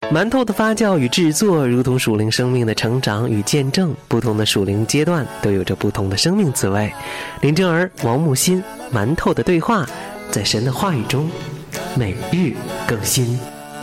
馒头的发酵与制作如同属灵生命的成长与见证，不同的属灵阶段都有着不同的生命滋味。林真儿、王木心，馒头的对话，在神的话语中每日更新。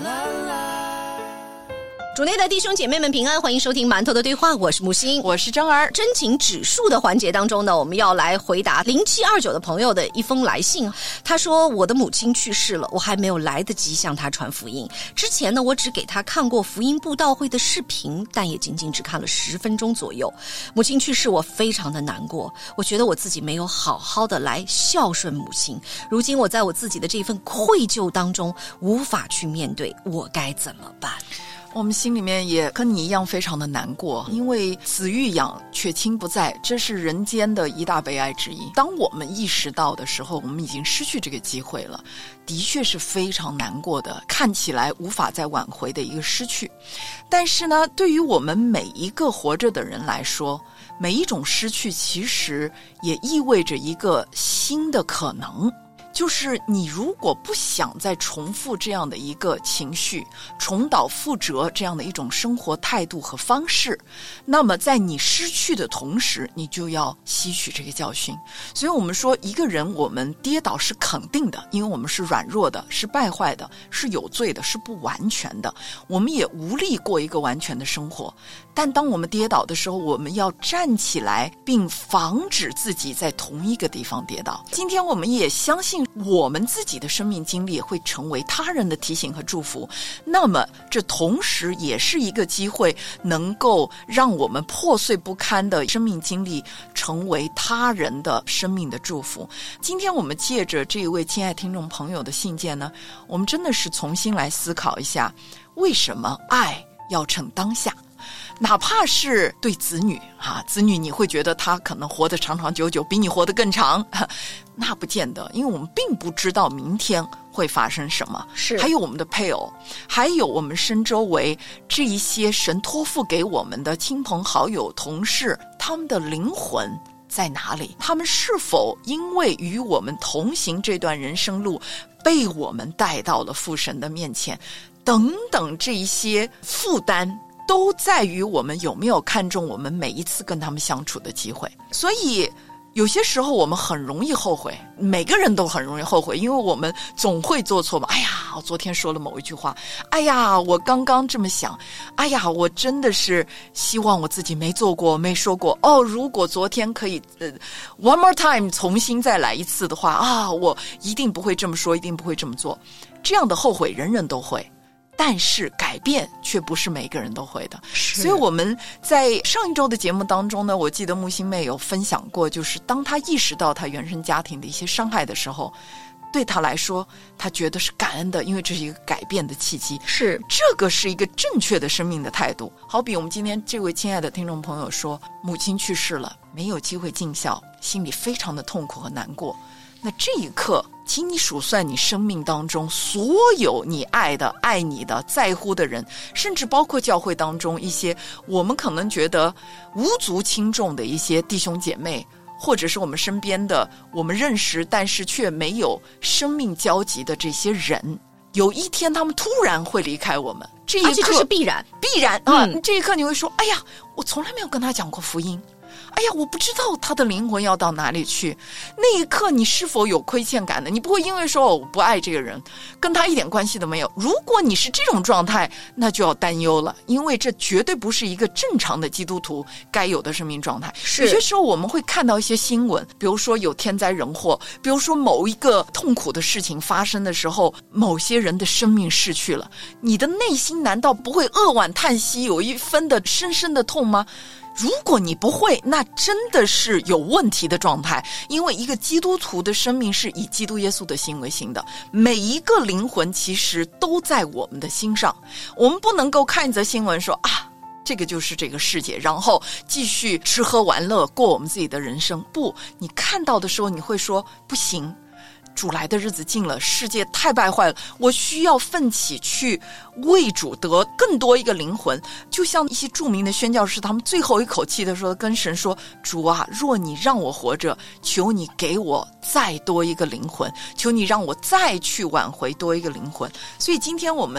主内的弟兄姐妹们平安，欢迎收听馒头的对话，我是木星， 我是真儿。 真情指数的环节当中呢，我们要来回答0729的朋友的一封来信。他说，我的母亲去世了，我还没有来得及向她传福音。之前呢，我只给她看过福音布道会的视频，但也仅仅只看了10分钟左右。母亲去世，我非常的难过，我觉得我自己没有好好的来孝顺母亲。如今我在我自己的这份愧疚当中，无法去面对，我该怎么办？ 我们心里面也跟你一样非常的难过，因为子欲养却亲不在，这是人间的一大悲哀之一。当我们意识到的时候，我们已经失去这个机会了，的确是非常难过的，看起来无法再挽回的一个失去。但是呢，对于我们每一个活着的人来说，每一种失去其实也意味着一个新的可能。就是你如果不想再重复这样的一个情绪，重蹈覆辙这样的一种生活态度和方式，那么在你失去的同时，你就要吸取这个教训。所以我们说一个人我们跌倒是肯定的，因为我们是软弱的，是败坏的，是有罪的，是不完全的，我们也无力过一个完全的生活。但当我们跌倒的时候，我们要站起来，并防止自己在同一个地方跌倒。今天我们也相信我们自己的生命经历会成为他人的提醒和祝福，那么这同时也是一个机会，能够让我们破碎不堪的生命经历成为他人的生命的祝福。今天我们借着这一位亲爱听众朋友的信件呢，我们真的是重新来思考一下，为什么爱要趁当下。哪怕是对子女子女你会觉得他可能活得长长久久，比你活得更长，那不见得，因为我们并不知道明天会发生什么。 是， 还有我们的配偶，还有我们身周围这一些神托付给我们的亲朋好友、同事，他们的灵魂在哪里？他们是否因为与我们同行这段人生路，被我们带到了父神的面前？等等，这一些负担都在于我们有没有看重我们每一次跟他们相处的机会。所以有些时候我们很容易后悔，每个人都很容易后悔，因为我们总会做错嘛。哎呀，我昨天说了某一句话，哎呀，我刚刚这么想，哎呀，我真的是希望我自己没做过没说过如果昨天可以one more time 重新再来一次的话我一定不会这么说，一定不会这么做。这样的后悔人人都会，但是改变却不是每个人都会的。所以我们在上一周的节目当中呢，我记得木星妹有分享过，就是当她意识到她原生家庭的一些伤害的时候，对她来说她觉得是感恩的，因为这是一个改变的契机。 是， 这个是一个正确的生命的态度。好比我们今天这位亲爱的听众朋友说，母亲去世了，没有机会尽孝，心里非常的痛苦和难过。那这一刻，请你数算你生命当中所有你爱的、爱你的、在乎的人，甚至包括教会当中一些我们可能觉得无足轻重的一些弟兄姐妹，或者是我们身边的我们认识但是却没有生命交集的这些人，有一天他们突然会离开我们，这一刻， 而且这是必然这一刻你会说，哎呀，我从来没有跟他讲过福音，哎呀，我不知道他的灵魂要到哪里去。那一刻你是否有亏欠感呢？你不会因为说我不爱这个人，跟他一点关系都没有。如果你是这种状态，那就要担忧了，因为这绝对不是一个正常的基督徒该有的生命状态。有些时候我们会看到一些新闻，比如说有天灾人祸，比如说某一个痛苦的事情发生的时候，某些人的生命逝去了，你的内心难道不会扼腕叹息，有一分的深深的痛吗？如果你不会，那真的是有问题的状态。因为一个基督徒的生命是以基督耶稣的心为心的，每一个灵魂其实都在我们的心上。我们不能够看一则新闻说这个就是这个世界，然后继续吃喝玩乐过我们自己的人生。不，你看到的时候你会说不行，主来的日子近了，世界太败坏了，我需要奋起去为主得更多一个灵魂。就像一些著名的宣教士，他们最后一口气的时候跟神说，主啊，若你让我活着，求你给我再多一个灵魂，求你让我再去挽回多一个灵魂。所以今天我们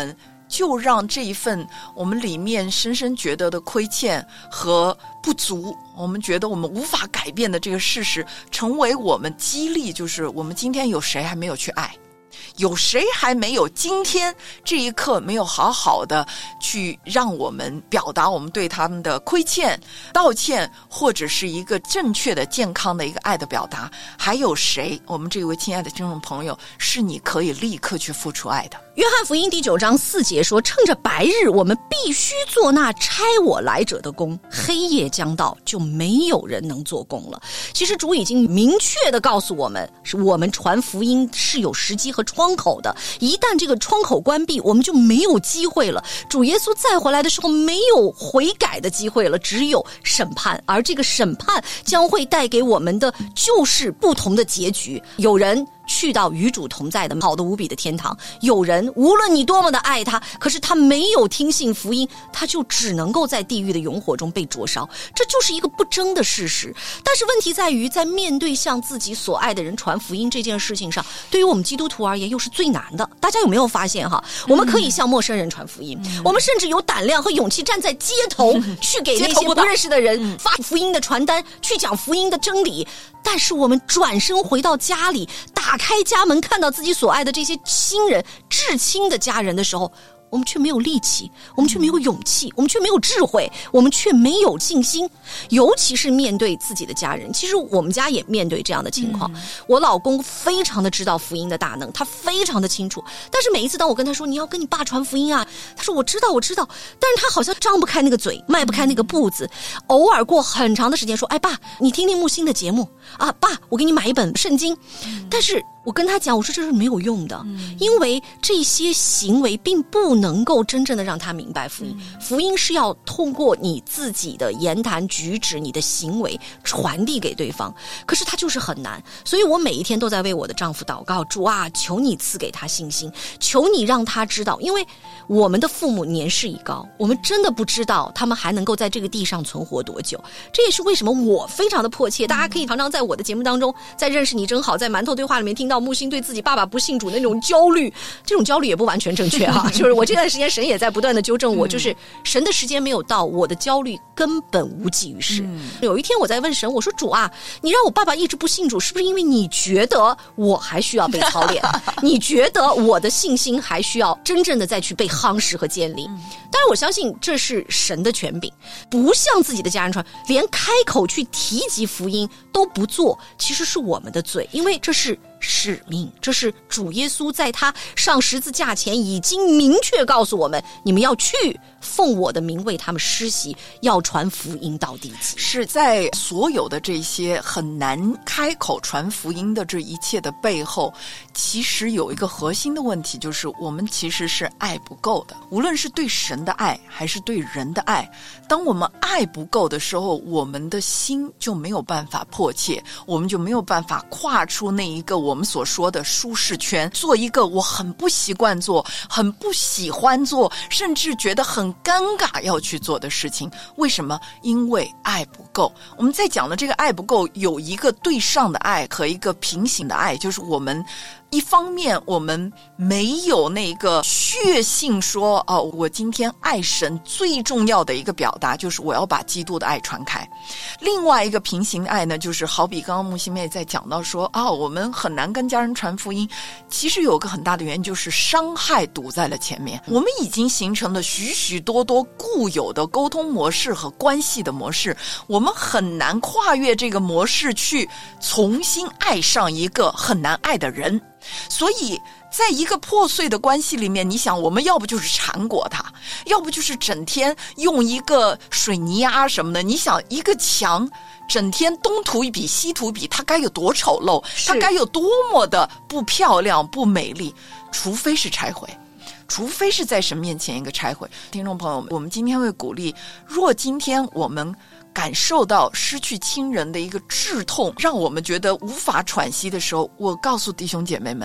就让这一份我们里面深深觉得的亏欠和不足，我们觉得我们无法改变的这个事实，成为我们激励，就是我们今天有谁还没有去爱，有谁还没有今天这一刻没有好好的去让我们表达我们对他们的亏欠、道歉，或者是一个正确的健康的一个爱的表达，还有谁，我们这位亲爱的听众朋友，是你可以立刻去付出爱的。 约翰福音第9章4节说，趁着白日我们必须做那差我来者的工，黑夜将到，就没有人能做工了。其实主已经明确的告诉我们，是我们传福音是有时机和窗口的，一旦这个窗口关闭，我们就没有机会了。主耶稣再回来的时候没有悔改的机会了，只有审判，而这个审判将会带给我们的就是不同的结局。有人去到与主同在的好的无比的天堂，有人无论你多么的爱他，可是他没有听信福音，他就只能够在地狱的永火中被灼烧，这就是一个不争的事实。但是问题在于，在面对向自己所爱的人传福音这件事情上，对于我们基督徒而言又是最难的。大家有没有发现哈？我们可以向陌生人传福音，我们甚至有胆量和勇气站在街头去给那些不认识的人发福音的传单，去讲福音的真理，但是我们转身回到家里，打开家门，看到自己所爱的这些亲人、至亲的家人的时候，我们却没有力气，我们却没有勇气，我们却没有智慧，我们却没有信心。尤其是面对自己的家人，其实我们家也面对这样的情况。我老公非常的知道福音的大能，他非常的清楚，但是每一次当我跟他说你要跟你爸传福音啊，他说我知道，但是他好像张不开那个嘴，迈不开那个步子。偶尔过很长的时间说，哎爸，你听听木星的节目啊，爸，我给你买一本圣经。但是我跟他讲，我说这是没有用的，因为这些行为并不能够真正的让他明白福音。福音是要通过你自己的言谈举止、你的行为传递给对方，可是他就是很难。所以我每一天都在为我的丈夫祷告，主啊，求你赐给他信心，求你让他知道，因为我们的父母年事已高，我们真的不知道他们还能够在这个地上存活多久。这也是为什么我非常的迫切，大家可以常常在我的节目当中，在认识你真好，在馒头对话里面听到木星对自己爸爸不信主那种焦虑，这种焦虑也不完全正确哈，就是我这段时间神也在不断的纠正我，就是神的时间没有到，我的焦虑根本无济于事。有一天我在问神，我说主啊，你让我爸爸一直不信主，是不是因为你觉得我还需要被操练你觉得我的信心还需要真正的再去被夯实和建立？当然我相信这是神的权柄，不向自己的家人传，连开口去提及福音都不做，其实是我们的罪，因为这是使命，这是主耶稣在他上十字架前已经明确告诉我们，你们要去奉我的名为他们施洗，要传福音到地极。 是在所有的这些很难开口传福音的这一切的背后，其实有一个核心的问题，就是我们其实是爱不够的，无论是对神的爱还是对人的爱。当我们爱不够的时候，我们的心就没有办法迫切，我们就没有办法跨出那一个我们所说的舒适圈，做一个我很不习惯做、很不喜欢做，甚至觉得很尴尬要去做的事情。为什么？因为爱不够。我们在讲的这个爱不够，有一个对上的爱和一个平行的爱，就是我们一方面我们没有那个确信说，哦，我今天爱神最重要的一个表达就是我要把基督的爱传开。另外一个平行的爱呢，就是好比刚刚木西妹在讲到说，我们很难跟家人传福音，其实有个很大的原因就是伤害堵在了前面。我们已经形成了许许多多固有的沟通模式和关系的模式，我们很难跨越这个模式去重新爱上一个很难爱的人。所以在一个破碎的关系里面，你想我们要不就是缠裹他，要不就是整天用一个水泥啊什么的，你想一个墙整天东涂一笔西涂一笔，它该有多丑陋，它该有多么的不漂亮不美丽，除非是拆毁，除非是在神面前一个拆毁。听众朋友们，我们今天会鼓励，若今天我们感受到失去亲人的一个炙痛，让我们觉得无法喘息的时候，我告诉弟兄姐妹们，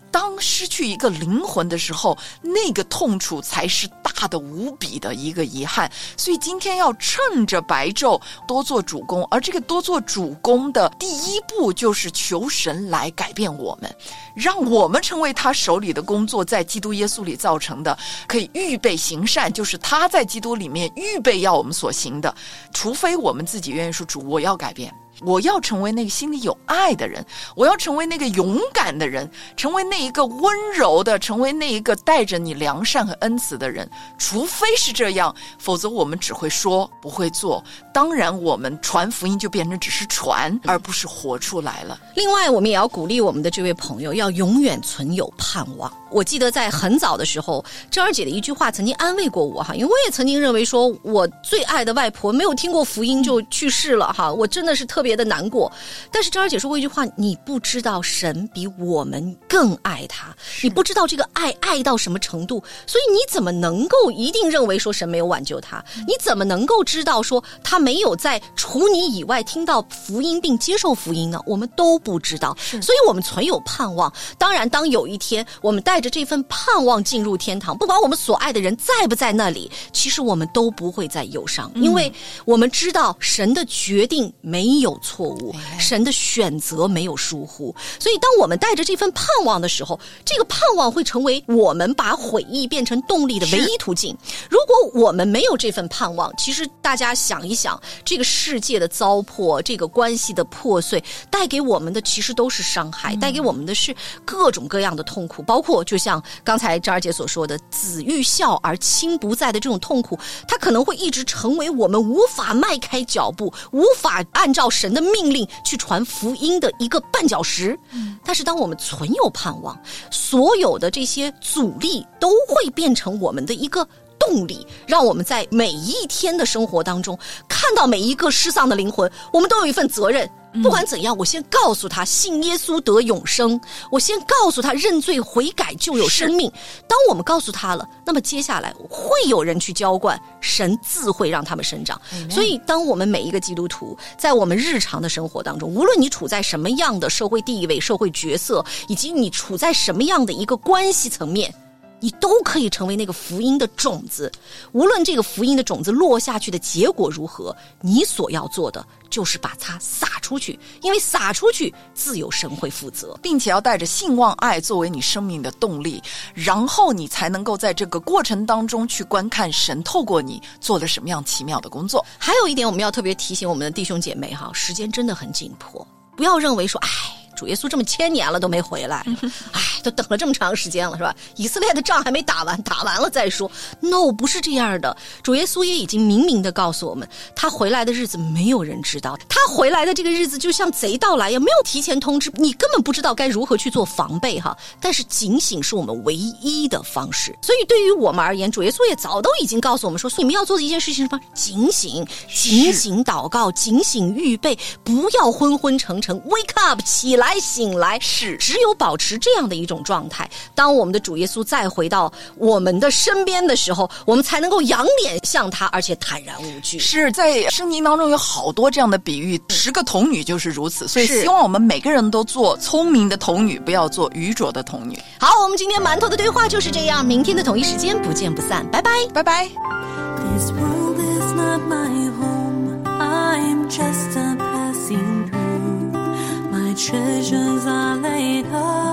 当失去一个灵魂的时候，那个痛楚才是大的无比的一个遗憾。所以今天要趁着白昼多做主工，而这个多做主工的第一步就是求神来改变我们，让我们成为他手里的工作，在基督耶稣里造成的，可以预备行善，就是他在基督里面预备要我们所行的。除非我们自己愿意说，主，我要改变，我要成为那个心里有爱的人，我要成为那个勇敢的人，成为那一个温柔的，成为那一个带着你良善和恩慈的人。除非是这样，否则我们只会说不会做。当然我们传福音就变成只是传，而不是活出来了。 另外我们也要鼓励我们的这位朋友要永远存有盼望。我记得在很早的时候，珍儿姐的一句话曾经安慰过我哈，因为我也曾经认为说我最爱的外婆没有听过福音就去世了哈，我真的是特别的难过。但是珍儿姐说过一句话，你不知道神比我们更爱他，你不知道这个爱到什么程度，所以你怎么能够一定认为说神没有挽救他？你怎么能够知道说他没有在除你以外听到福音并接受福音呢？我们都不知道，所以我们存有盼望。当然当有一天我们带着这份盼望进入天堂，不管我们所爱的人在不在那里，其实我们都不会再忧伤，因为我们知道神的决定没有错误，神的选择没有疏忽。所以当我们带着这份盼望的时候，这个盼望会成为我们把悔意变成动力的唯一途径。如果我们没有这份盼望，其实大家想一想，这个世界的糟粕，这个关系的破碎，带给我们的其实都是伤害，带给我们的是各种各样的痛苦，包括就像刚才张儿姐所说的，子欲孝而亲不在的这种痛苦，它可能会一直成为我们无法迈开脚步，无法按照神的命令去传福音的一个绊脚石。但是当我们存有盼望，所有的这些阻力都会变成我们的一个动力，让我们在每一天的生活当中看到每一个失丧的灵魂，我们都有一份责任。不管怎样，我先告诉他信耶稣得永生，我先告诉他认罪悔改就有生命。当我们告诉他了，那么接下来会有人去浇灌，神自会让他们生长。所以当我们每一个基督徒在我们日常的生活当中，无论你处在什么样的社会地位、社会角色，以及你处在什么样的一个关系层面，你都可以成为那个福音的种子。无论这个福音的种子落下去的结果如何，你所要做的就是把它撒出去，因为撒出去自有神会负责， 并且要带着信望爱作为你生命的动力，然后你才能够在这个过程当中去观看神透过你做了什么样奇妙的工作。 还有一点我们要特别提醒我们的弟兄姐妹哈，时间真的很紧迫，不要认为说主耶稣这么1000年了都没回来，都等了这么长时间了是吧？以色列的仗还没打完，打完了再说。No， 不是这样的。主耶稣也已经明明的告诉我们，他回来的日子没有人知道，他回来的这个日子就像贼到来，也没有提前通知，你根本不知道该如何去做防备哈。但是警醒是我们唯一的方式。所以对于我们而言，主耶稣也早都已经告诉我们说，你们要做的一件事情是什么？警醒，警醒祷告，警醒预备，不要昏昏沉沉 ，wake up， 起来。醒来，是只有保持这样的一种状态，当我们的主耶稣再回到我们的身边的时候，我们才能够仰脸向他，而且坦然无惧。 是在圣经当中有好多这样的比喻，10个童女就是如此，所以希望我们每个人都做聪明的童女，不要做愚拙的童女。 好，我们今天馒头的对话就是这样，明天的同一时间不见不散，拜拜， 拜拜。 This world is not my home, I'm just a passing through. My treasures are laid up